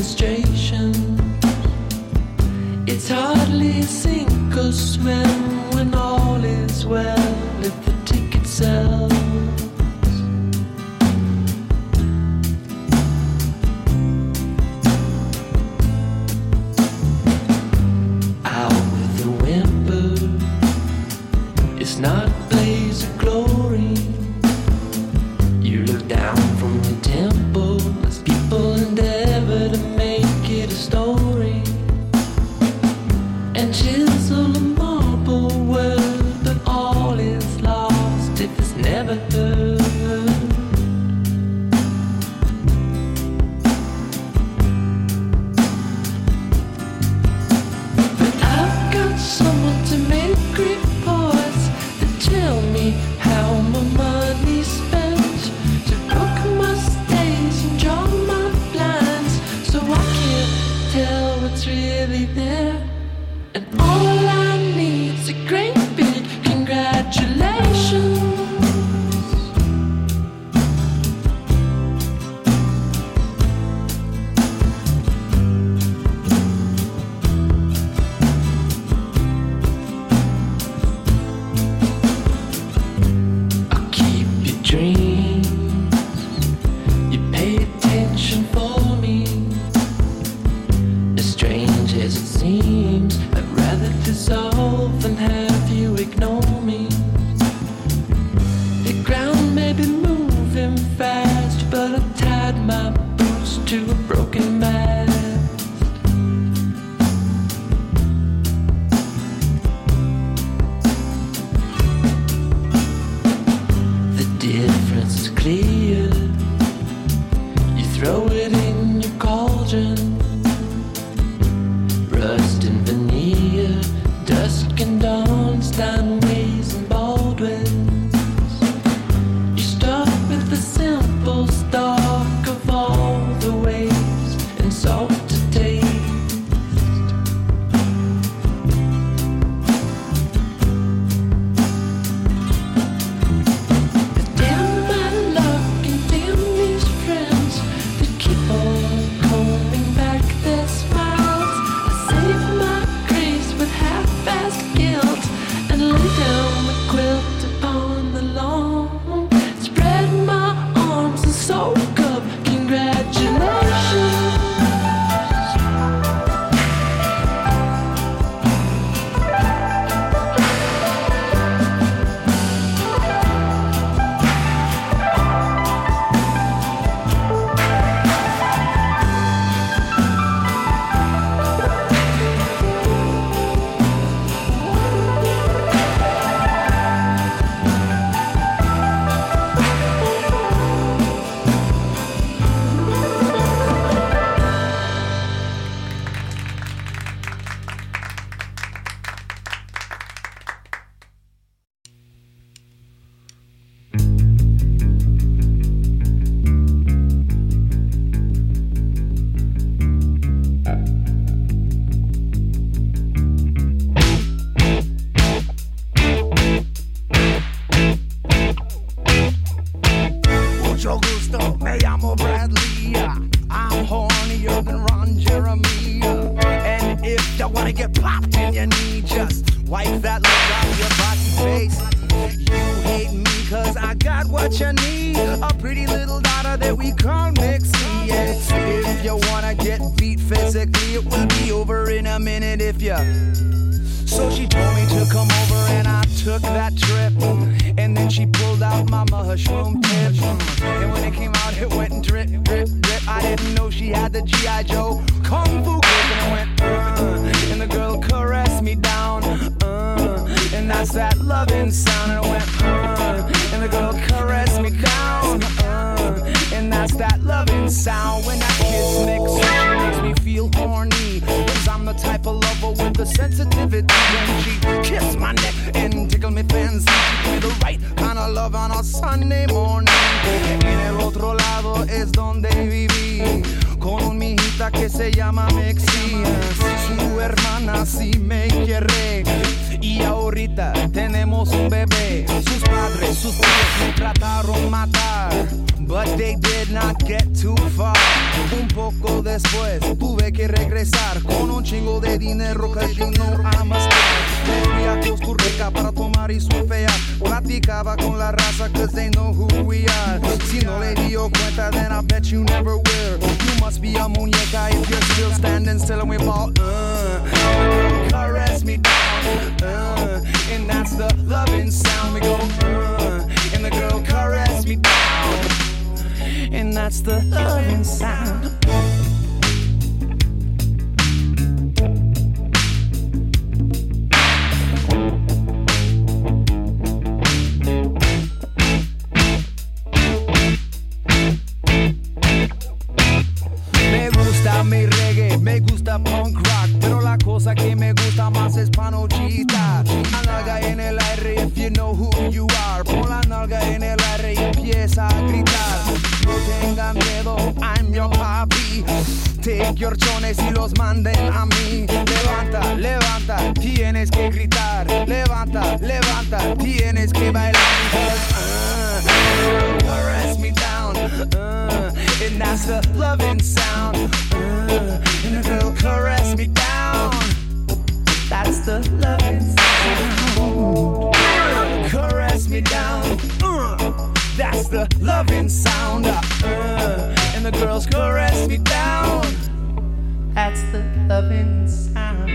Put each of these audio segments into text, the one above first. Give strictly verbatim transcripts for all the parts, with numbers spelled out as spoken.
demonstration. It's hardly sink or swim when all is well if the ticket sells. Out with a whimper, it's not a blaze of glory. You look down from the temple as people endeavor to make it a story and chisel a marble word, but all is lost if it's never heard. But I've got someone to make reports that tell me how my money's spent, to book my stays and draw my blinds, so I can't tell what's really there. And all I need's a great big congratulations. I'll keep your dreams. You pay attention for me. As strange as it seems, I'd rather dissolve than have you ignore me. The ground may be moving fast, but I tied my boots to a broken mast. The difference is clear. You throw it in your cauldron. Rust and veneer, dusk and dawn, Steinways and Baldwins. You start with the simple stock of all the waste and salt to taste. But damn my luck and damn these friends that keep on coming back their smiles. I save my grace with half-assed guilt and lay down the quilt upon the lawn. Spread my arms and soak up congratulations. Mucho gusto, me llamo Bradley. I'm hornier than Ron Jeremy. And if you wanna get popped in your knee, just wipe that look off your bossy face. You hate me cause I got what you need, a pretty little daughter that we call Mixie. Yes, if you wanna get beat physically, it will be over in a minute if you. So she told me to come over and I took that trip. And then she pulled out my mushroom tip. And when it came out, it went and drip, drip, drip. I didn't know she had the G I. Joe Kung Fu grip. And it went, uh, and the girl caressed me down. Uh, and that's that loving sound. And it went, uh, and the girl caressed me down. Uh, and that's that loving sound. When that kiss mix, she makes me feel horny. Cause I'm the type of lover with the sensitivity. When she kissed my neck and tickled me fancy, she gave me the right kind of love on a Sunday morning. En el otro lado es donde viví, con un mijita que se llama Mexi. Su hermana sí me quiere y ahorita tenemos un bebé. Sus padres, sus tíos me trataron matar. but they did not get too far. Un poco después tuve que regresar con un chingo de dinero que you know I must have. Me fui a Costa Rica para tomar y surfear. Platicaba con la raza cause they know who we are. Si no le dio cuenta then I bet you never will. You must be a muñeca if you're still standing still and we ball. Uh, caress me down, uh, and that's the loving sound. We go, uh, and the girl caress me down, and that's the loving sound. Me gusta mi reggae, me gusta punk rock, pero la cosa que me gusta más es panochita. La nalga en el aire if you know who you are. Pon la nalga en el aire y empieza a gritar. No tengan miedo, I'm your papi. Take your chones y los manden a mí. Levanta, levanta, tienes que gritar. Levanta, levanta, tienes que bailar. Uh, uh, caress me down, uh, and that's the loving sound. Uh, and the girl caress me down. That's the loving sound. Uh, caress me down. Uh, that's the loving sound. Uh, and the girls caress me down. That's the loving sound.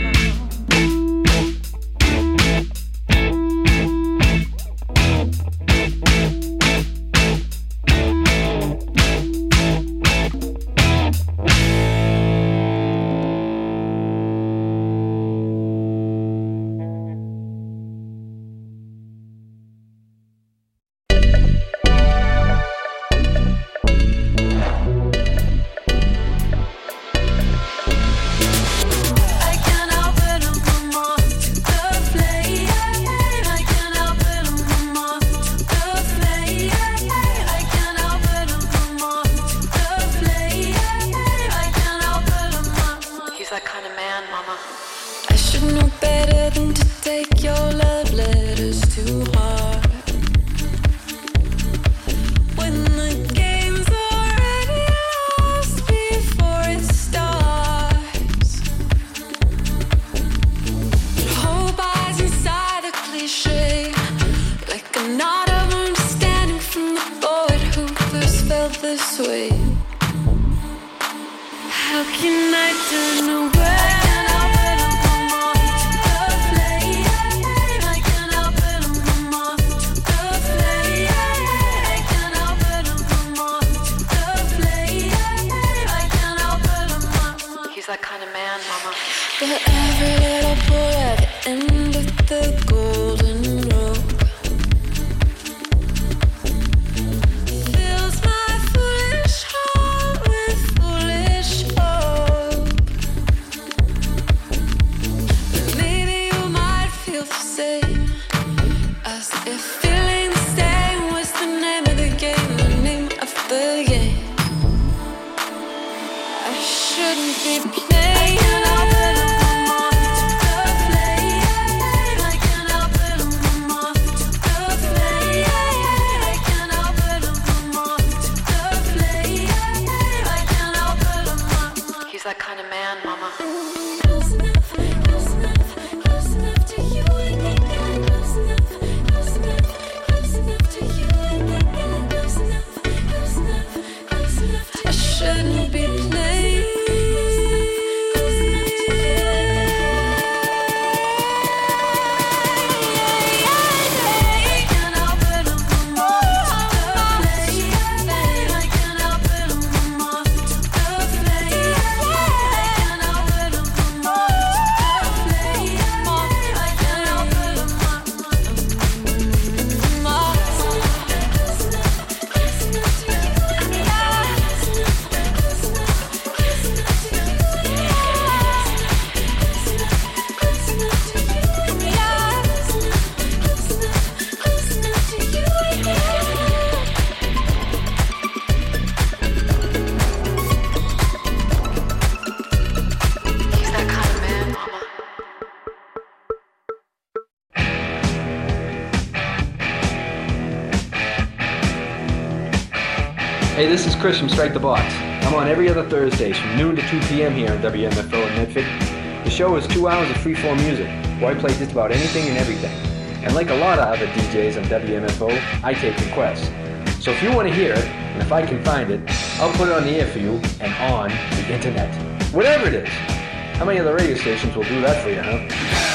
Hey, this is Chris from Strike the Box. I'm on every other Thursdays from noon to two p.m. here on W M F O in Medford. The show is two hours of free-form music, where I play just about anything and everything. And like a lot of other D Js on W M F O, I take requests. So if you want to hear it, and if I can find it, I'll put it on the air for you and on the internet. Whatever it is. How many other radio stations will do that for you, huh?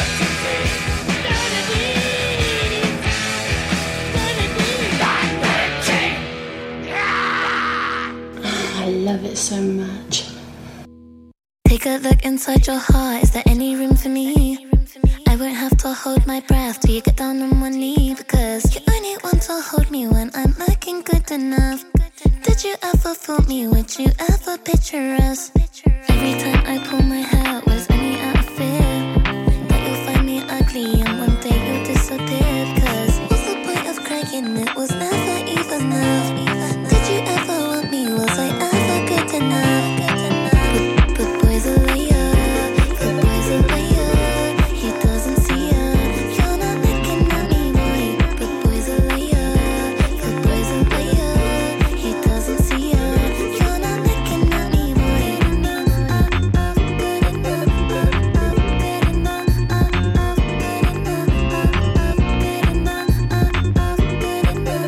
I love it so much. Take a look inside your heart. Is there any room for me? I won't have to hold my breath till you get down on one knee, because you only want to hold me when I'm looking good enough. Did you ever fool me? Would you ever picture us? Every time I pull my hair, was only out of fear that you'll find me ugly and one day you'll disappear. Because what's the point of crying? It was never even enough. Did you ever want me? Was I ever good enough? But, but boys are liar, but boys are liar. He doesn't see ya. You're not looking at me, boy. But boys are liar, but boys are liar. He doesn't see ya. You're not looking at me, boy. Good enough, good enough, good enough, good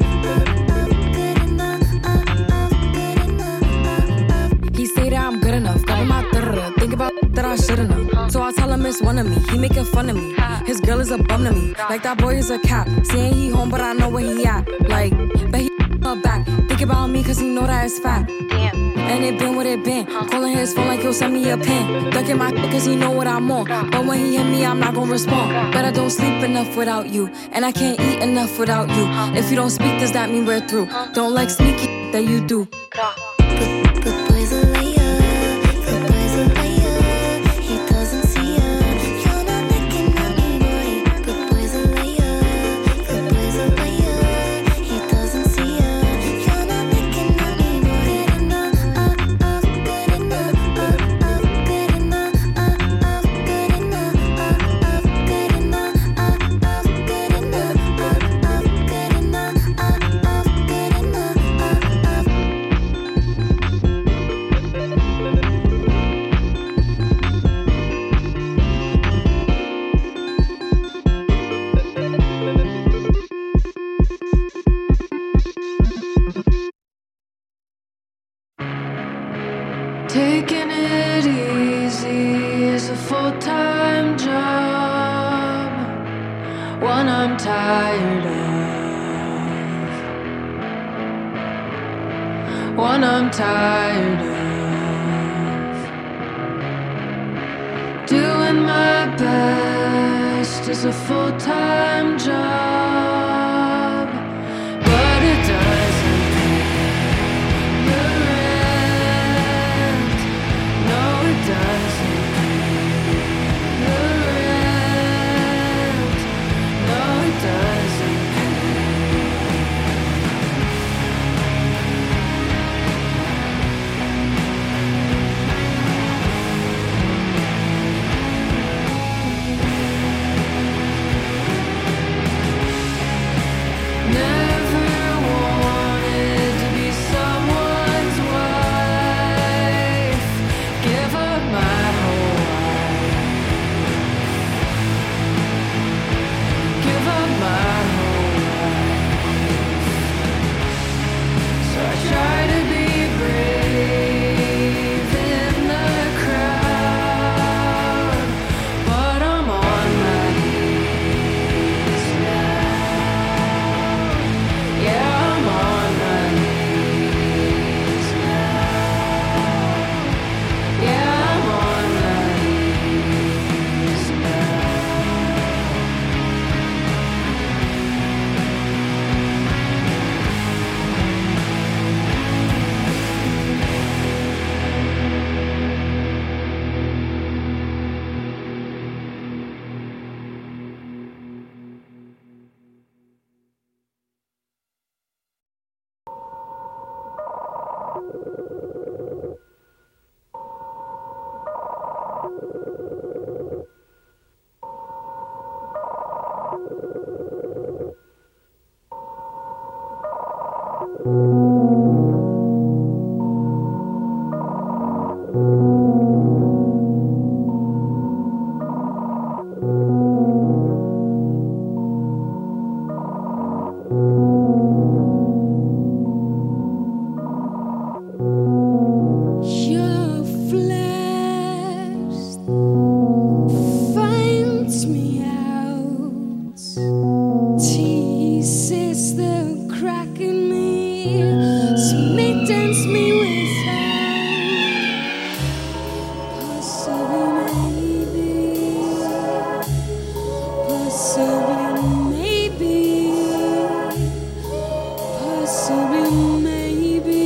enough. He say that I'm good enough, cover my third, think about that I shouldn't have. So I tell him it's one of me, he making fun of me. His girl is a bum to me, like that boy is a cap. Saying he home, but I know where he at. Like, bet he her back. Think about me, cause he know that it's fat. And it been what it been. Calling his phone like he'll send me a pin. Ducking my shit cause he know what I'm on. But when he hit me, I'm not gonna respond. But I don't sleep enough without you, and I can't eat enough without you. If you don't speak, does that mean we're through? Don't like sneaky that you do. But, but boys are liar, but boys are liar. He doesn't see ya. You're not looking at me, boy. But boys are liar, but boys are liar. He doesn't see ya. You're not looking at me, boy. Good enough, good enough, good enough, good enough, good enough, good enough, good enough, good enough. Taking it easy is a full-time job, one I'm tired of, one I'm tired of. Doing my best is a full-time job, but it doesn't pay the rent. No, it doesn't pay the rent. No, it doesn't pay. Never Your flesh finds me out, teases the crack in me, smittens me with sound. Possibly, maybe, possibly, maybe, possibly, maybe.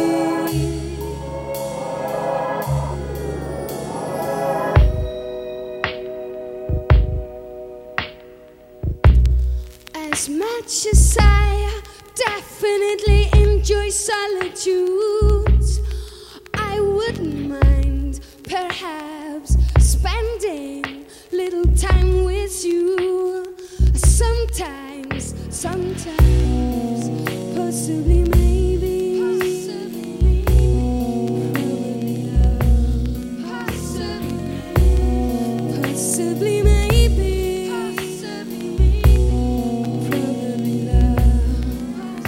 As much as I definitely enjoy solitude, I wouldn't mind perhaps spending little time with you. Sometimes, sometimes, possibly, maybe, possibly, maybe, possibly, possibly, maybe, possibly, maybe, probably love.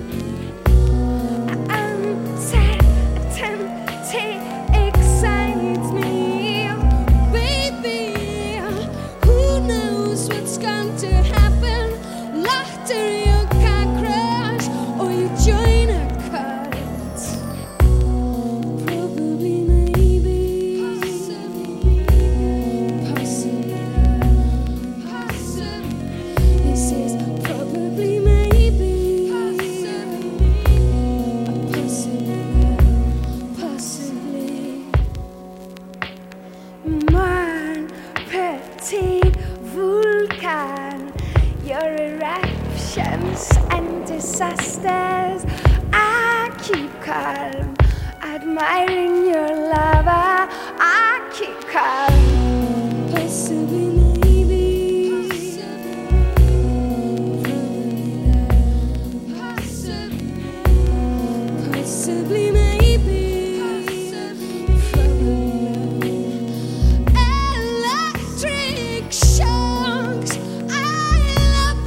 Uncertainty excites me, baby. Who knows what's going to happen? Laughter, your car crash, or you join a cult. Probably, maybe, possibly, possibly, possibly. This is probably, maybe, possibly, possibly, possibly. Mon petit vulcan, your eruptions and disasters. I keep calm, admiring your lava. I keep calm. Possibly, maybe, possibly, possibly, maybe, probably. Electric shocks, I love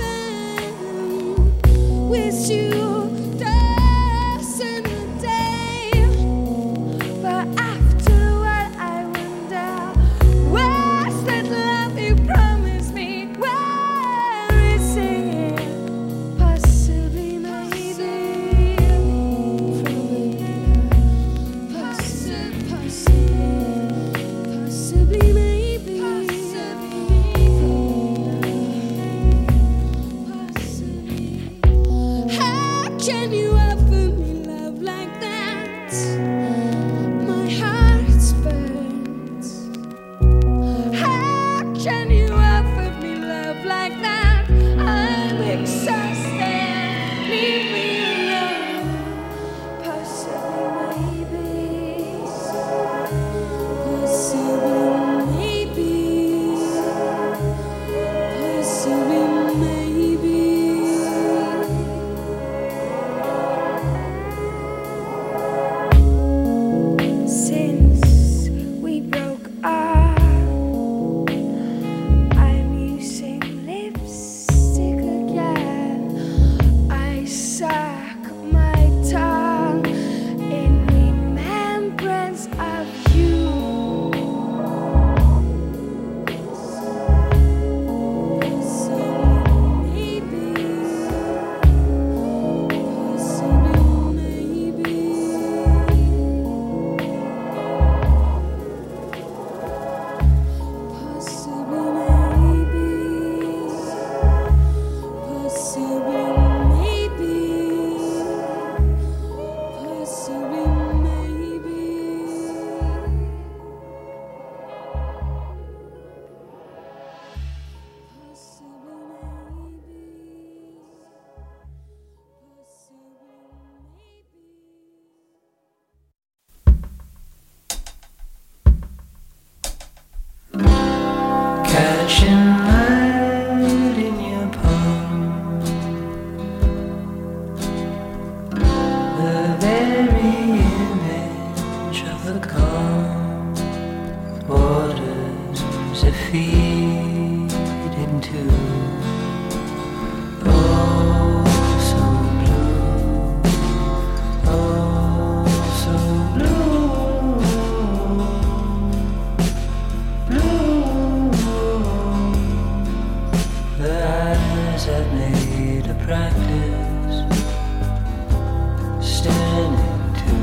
them. With you, dancing a day. But afterward, I wonder, where's that love you promised me? Where is it? Possibly, maybe, probably, possibly, possibly, possibly, maybe, possibly. How can you offer me love like that? My heart's burnt. How can you offer me love like that? I'm exhausted. Leave me alone. Possibly, maybe, possibly, maybe, possibly, maybe. Since we broke up, I'm using lipstick again. I suck my tongue in remembrance of you. Possibly, maybe, possibly, maybe. Possibly, maybe, possibly, maybe, possibly, Catching light in your palm, the very image of the calm. feed into. Oh, so blue, oh, so blue, blue. The eyes have made a practice standing to.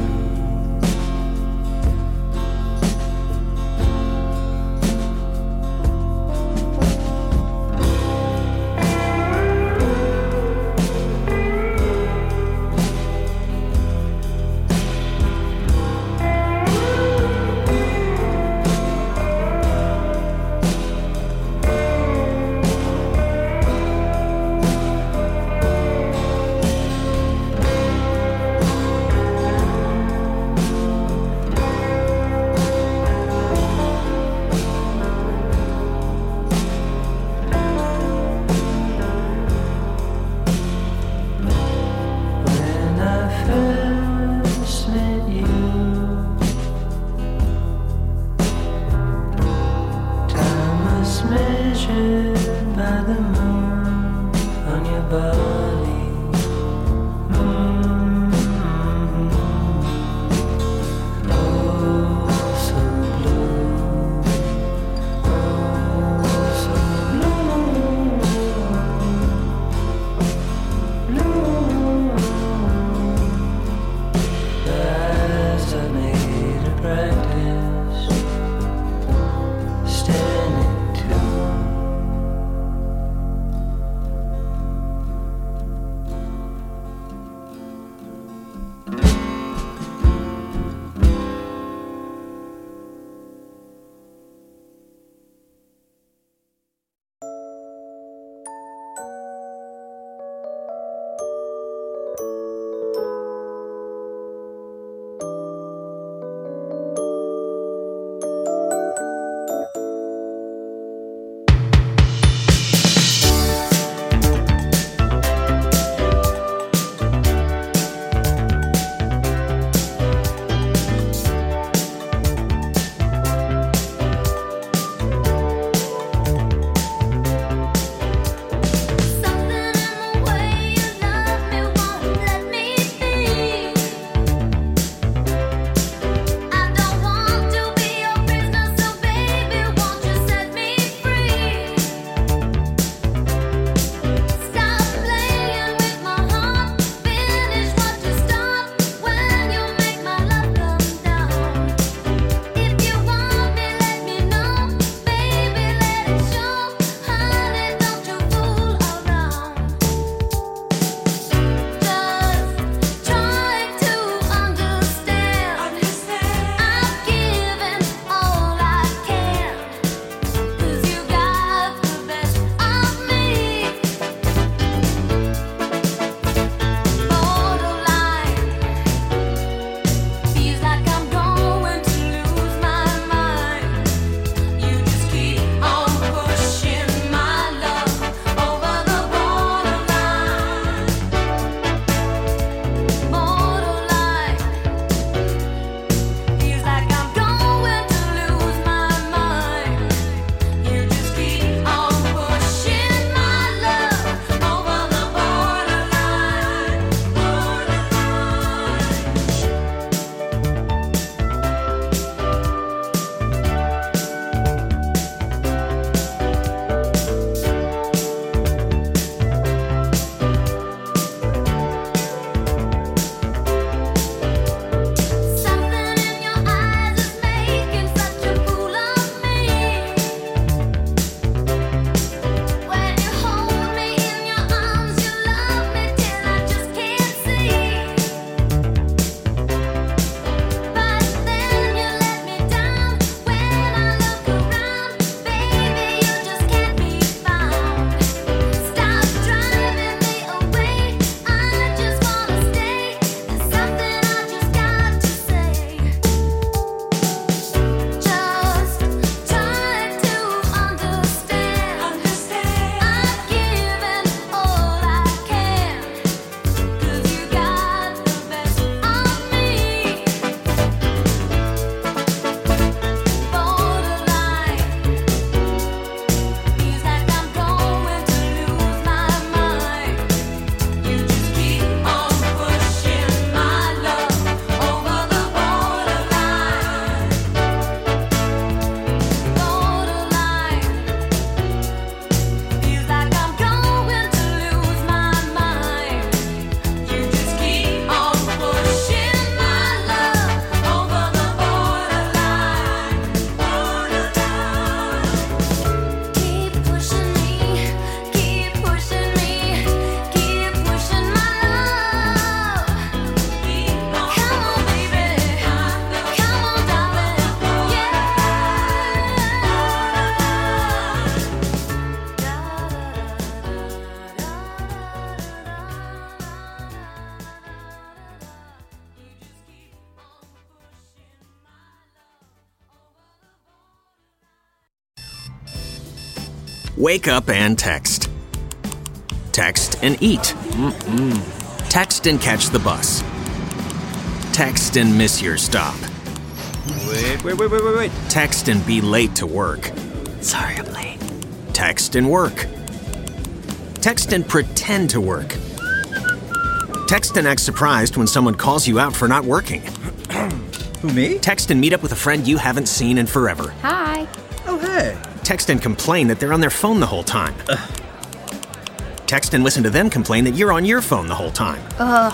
Wake up and text. Text and eat. Mm-mm. Text and catch the bus. Text and miss your stop. Wait, wait, wait, wait, wait, wait. Text and be late to work. Sorry, I'm late. Text and work. Text and pretend to work. Text and act surprised when someone calls you out for not working. Who, me? Text and meet up with a friend you haven't seen in forever. Hi. Oh, hey. Text and complain that they're on their phone the whole time. Ugh. Text and listen to them complain that you're on your phone the whole time. Ugh.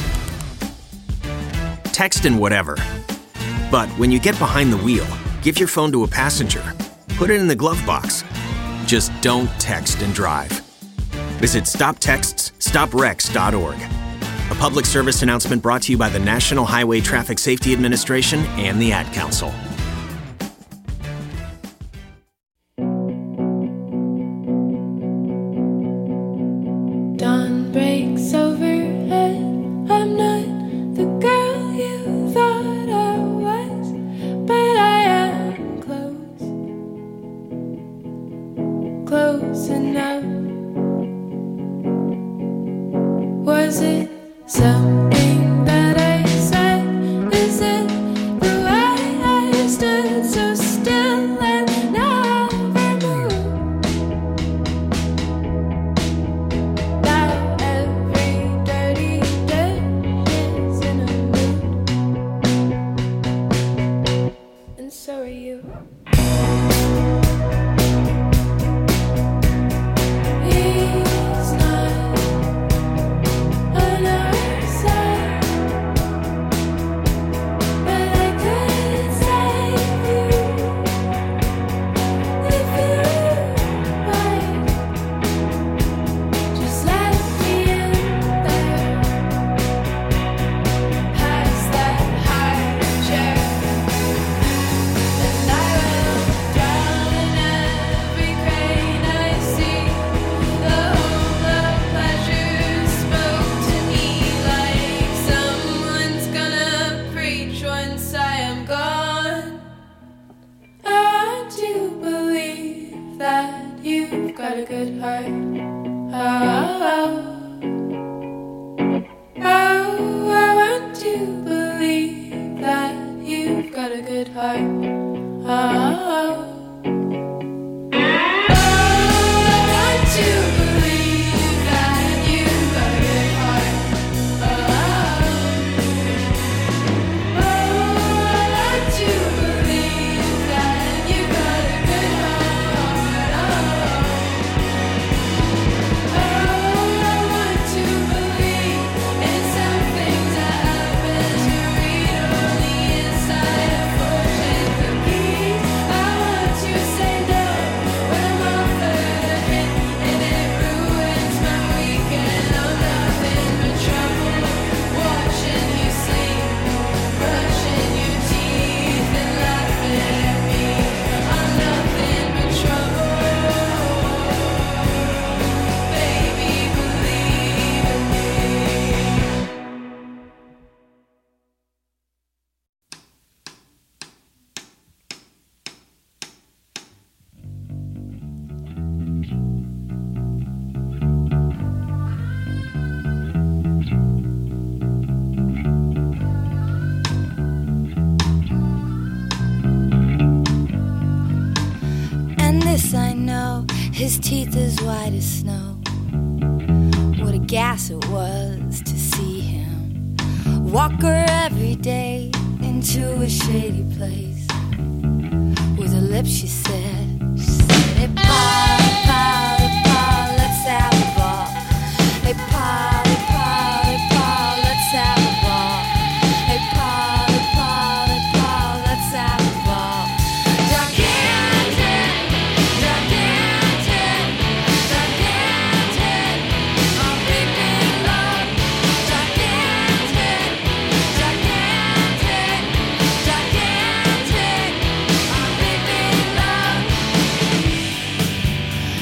Text and whatever. But when you get behind the wheel, give your phone to a passenger. Put it in the glove box. Just don't text and drive. Visit stop texts stop wrecks dot org. A public service announcement brought to you by the National Highway Traffic Safety Administration and the Ad Council. Dawn breaks overhead. I'm not the girl you thought I was, but I am close, close enough. Was it something that I said? Is it the way I stood so still and never moved? Now every dirty dish is in a mood, and so are you. He's not on our side, but I could save you if you might. Just let me in there, past that high chair, and I will drown in every crane I see. The whole of pleasure spoke to me like someone's gonna preach once I am gone. I want to believe that you've got a good heart. Oh, oh, I want to believe that you've got a good heart. Oh, I want to believe that you've got a good heart. Oh, I want to believe that you've got a good heart. Oh, I want to believe in some things that happen to read only inside a fortune cookies. I want to say no when I'm offered a hint and it ruins my weekend. I'm nothing but trouble watching you sleep, brushing your teeth and laughing at me. I'm nothing but trouble, baby, believe in me. And this I know, his teeth as white as snow. What a gas it was to see him walk her every day into a shady place. With her lips she said, she said, hey pa, hey pa, hey pa, let's have a ball. Hey pa, hey pa, hey pa, let's have a ball. Hey pa, hey pa, hey pa, let's have a ball. Gigantic, gigantic, gigantic, I'm reaping love. Gigantic, gigantic, gigantic, I'm reaping love.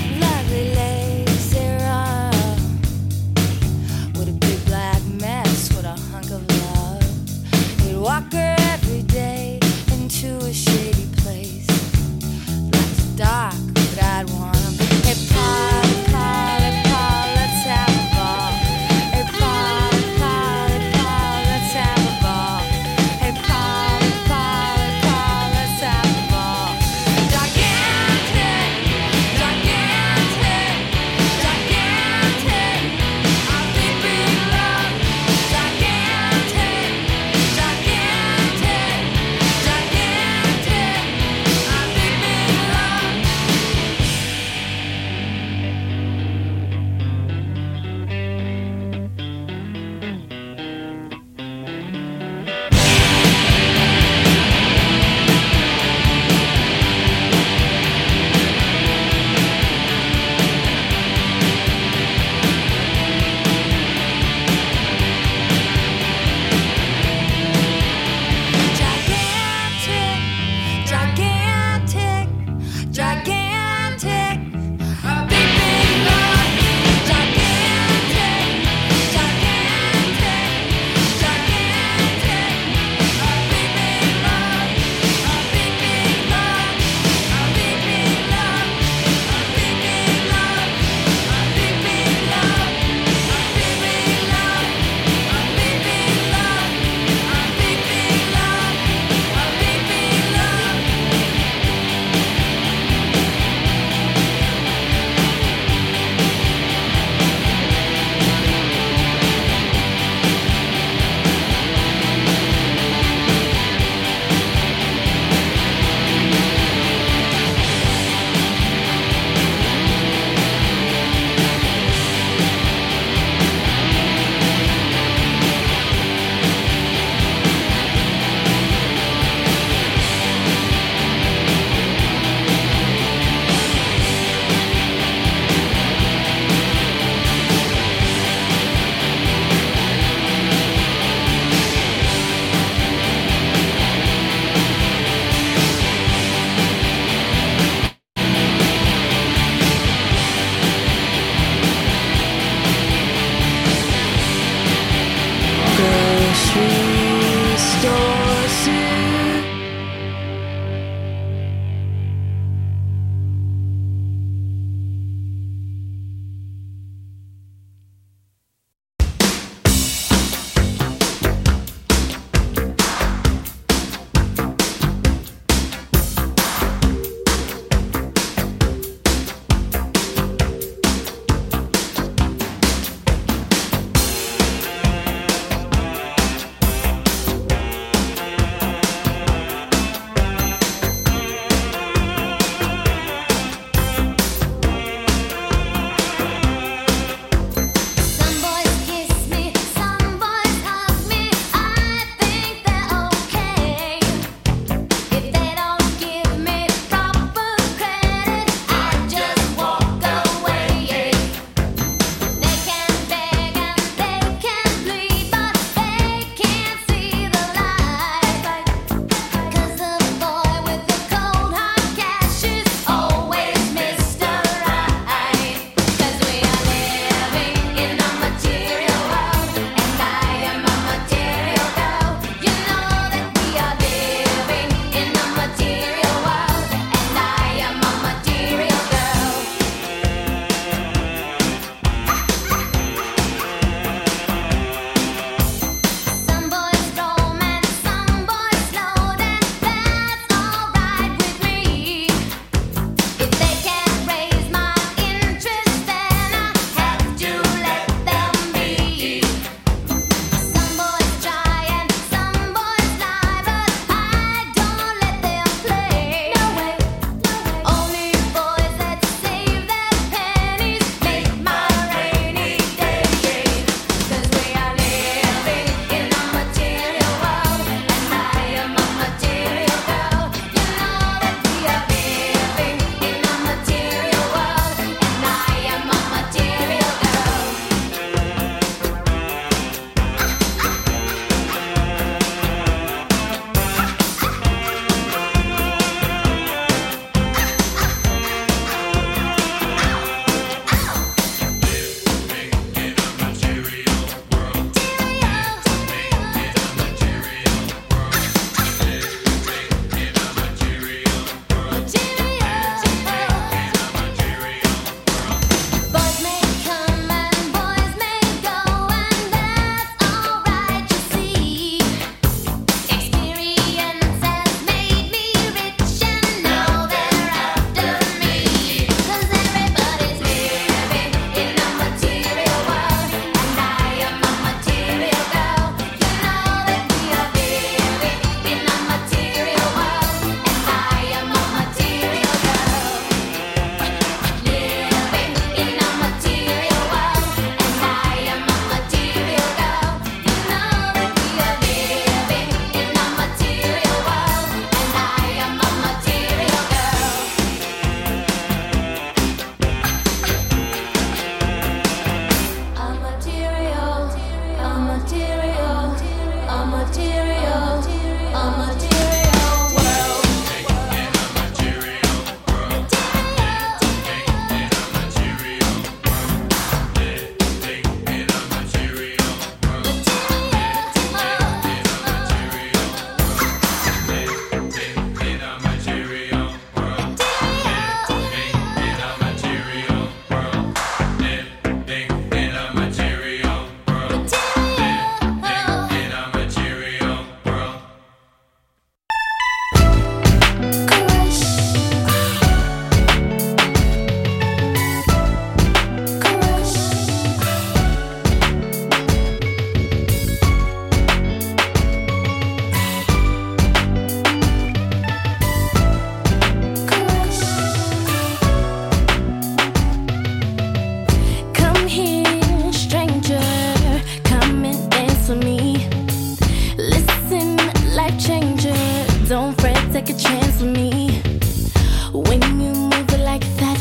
afraid to take a chance with me. When you move it like that,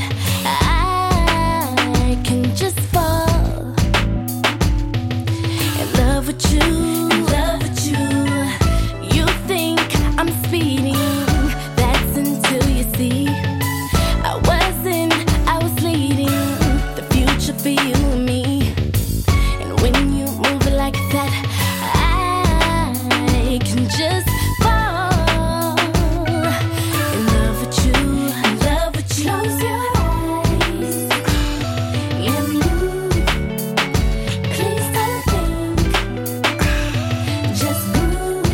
I can just fall in love with you, in love with you. You think I'm speeding, that's until you see I wasn't, I was leading the future for you and me. And when you move it like that, I can just fall in love with you, in love with you. Close your eyes and move. Please don't think, just move.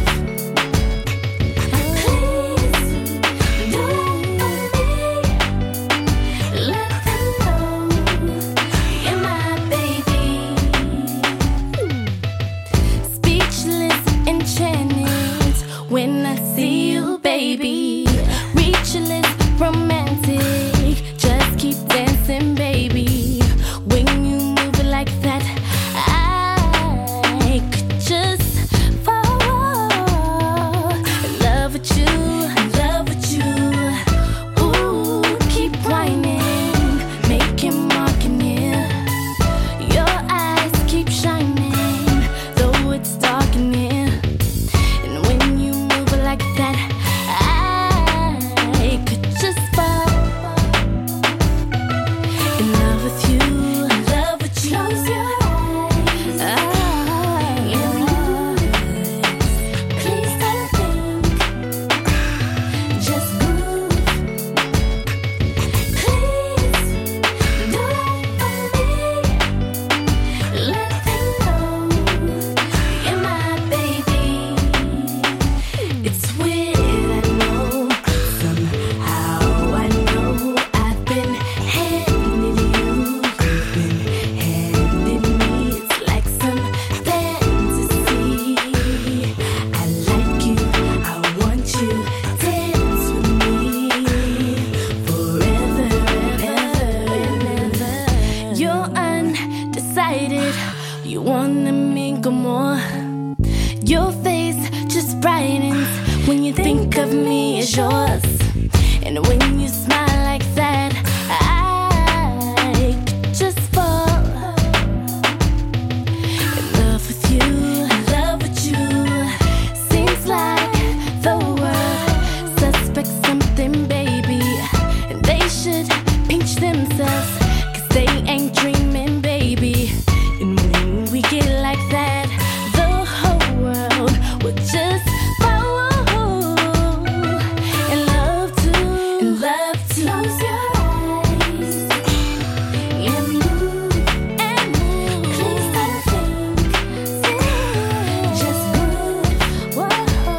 Please do it for me. Let them know you're my baby. Speechless enchantment when I see you, baby. Reachless romantic, just keep dancing, baby. When you move it like that, I could just fall in love with you, in love with you. Ooh, keep whining, make him mark in here. Your eyes keep shining, though it's dark in here. And when you move it like that, I could just fall in love with you, in love with you. Close your eyes, please don't think, just move. Please do it for me. Let them know you're my baby. It's weird, I know. Somehow I know I've been handing you, you've been handing me. It's like some fantasy. I like you, I want you, dance with me forever and ever and ever. You're undecided, you wanna mingle more. Your face just brightens when you think of me as yours. And when you smile like that, I could just fall in love with you, in love with you. Seems like the world suspects something, baby, and they should pinch themselves, cause they ain't dreaming, baby. And when we get like that, the whole world will just fall in love too, in love too. Close your eyes and move, and move. Please don't think, just move. Whoa.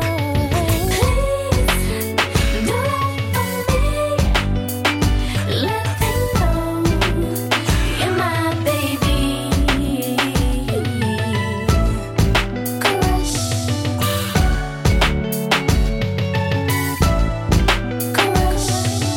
Please do it for me. Let them know you're my baby. Crush, crush.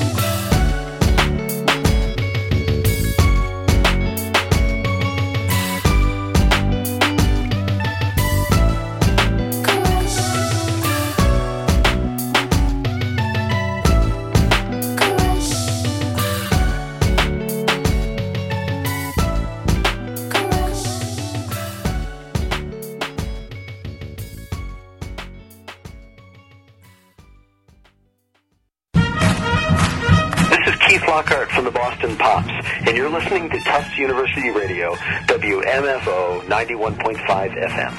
This is Keith Lockhart from the Boston Pops, and you're listening to Tufts University Radio, W M F O ninety-one point five F M.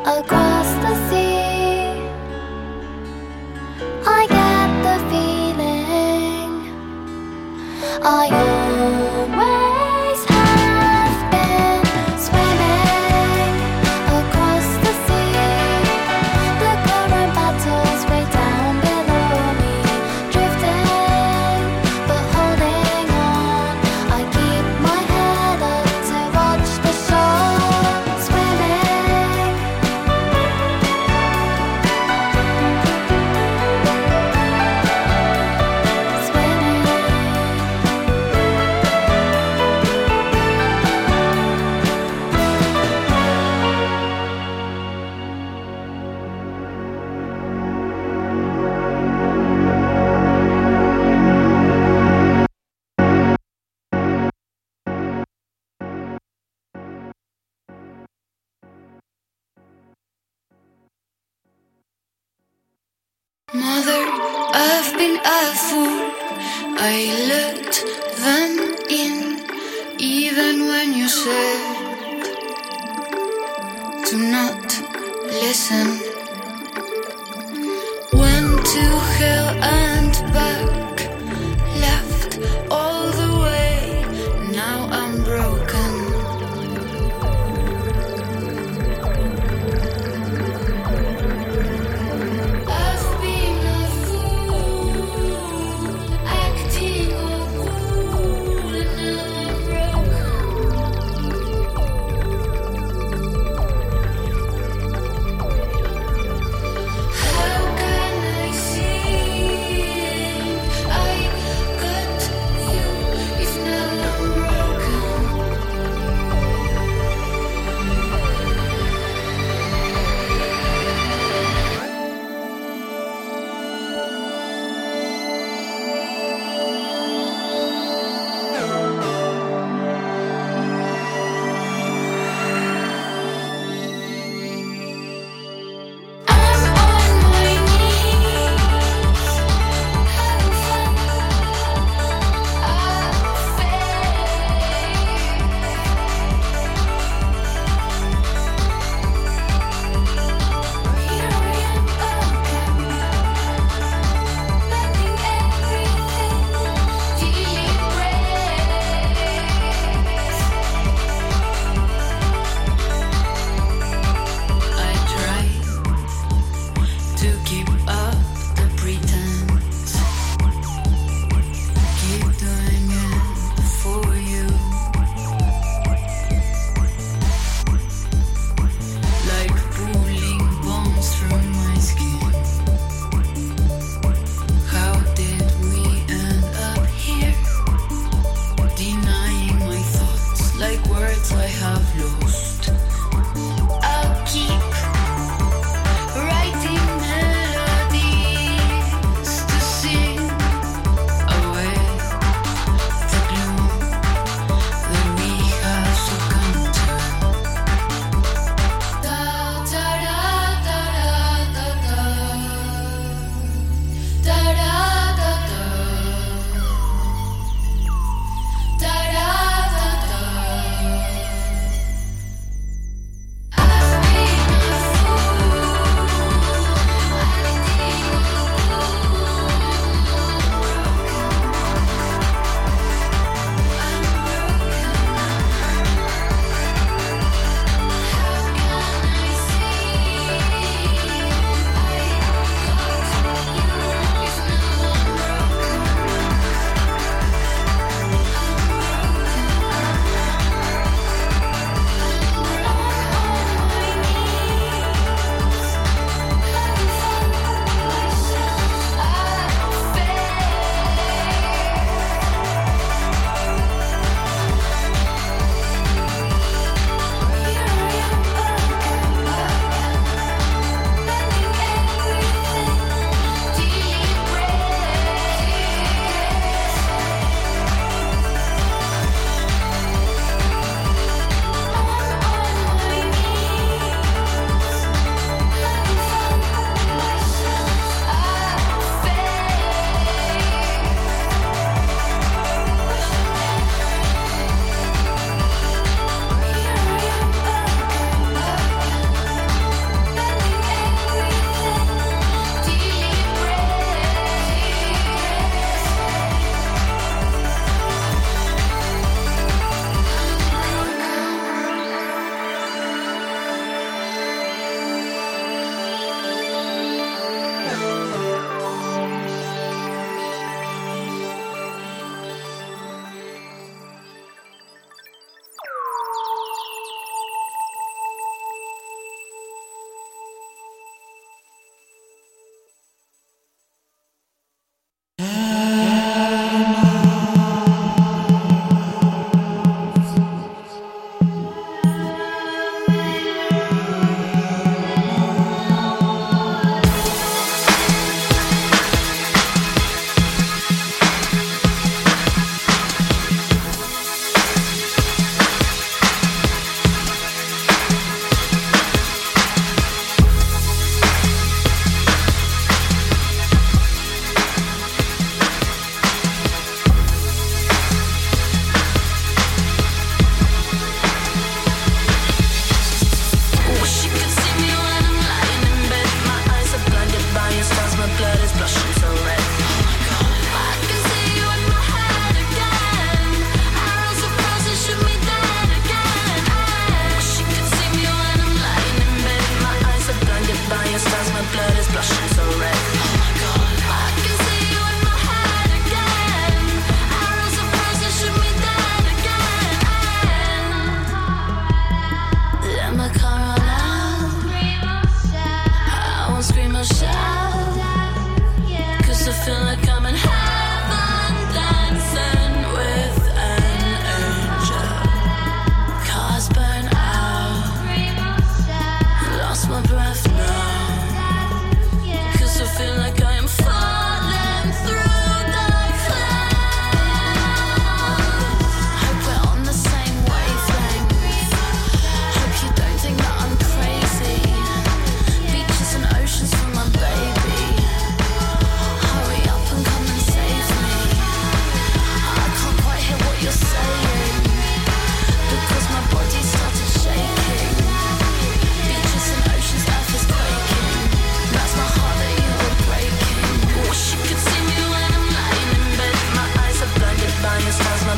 across the sea. I get the feeling I always have been swimming across the sea. The current battles way down below me, drifting but holding on. I keep my head up to watch the show. Swimming, Mother, I've been a fool. I let them in, even when you said to not listen. Went to hell and back, left all the way. Now I'm broken. I've been a fool, acting a fool, and now I'm broken.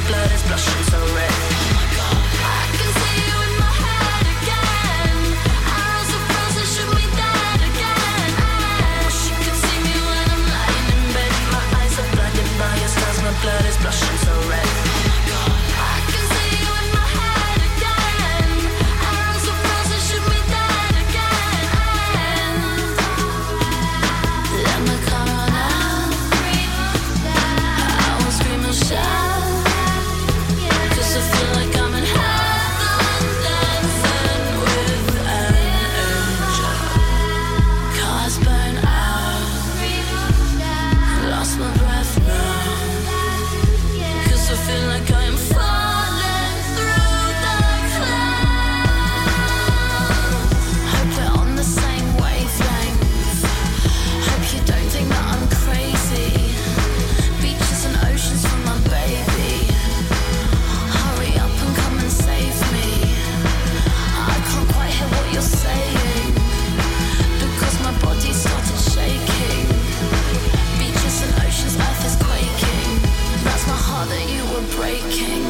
blood is blushing so red. I can see you in my head again. Arrows of roses shoot me dead again. I wish you could see me when I'm lying in bed. My eyes are blinded by your stars, my blood is blushing so red. I can see you in my head again. Arrows of roses shoot me dead again. Let me come on out. I will scream and shout, 'cause I feel like I'm in heaven, dancing with an angel. Cars burn out, lost my breath now, 'cause I feel like I am falling through the clouds. Hope we're on the same wavelength. Hope you don't think that I'm crazy. Beaches and oceans for my baby. Hurry up and come and save me. I can't quite hear what you're saying, because my body started shaking. Beaches and oceans, earth is quaking. That's my heart that you were breaking.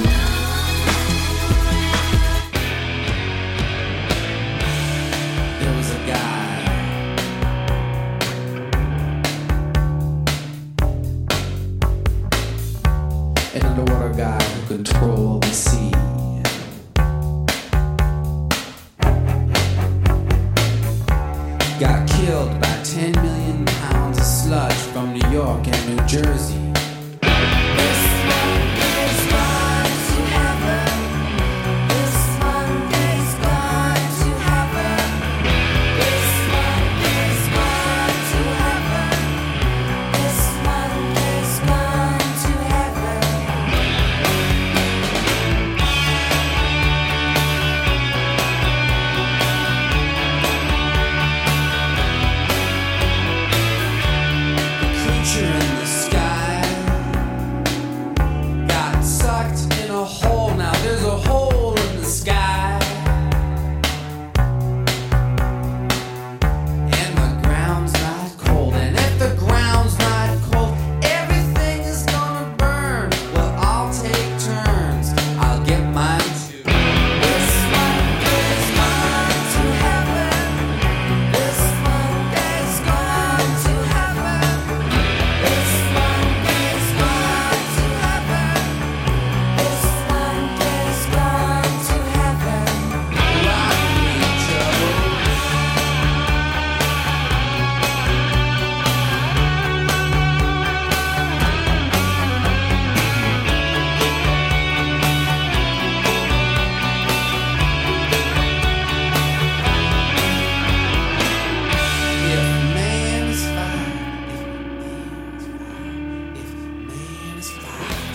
There was a guy an underwater guy who controlled the sea. Got killed by ten million pounds of sludge from New York and New Jersey.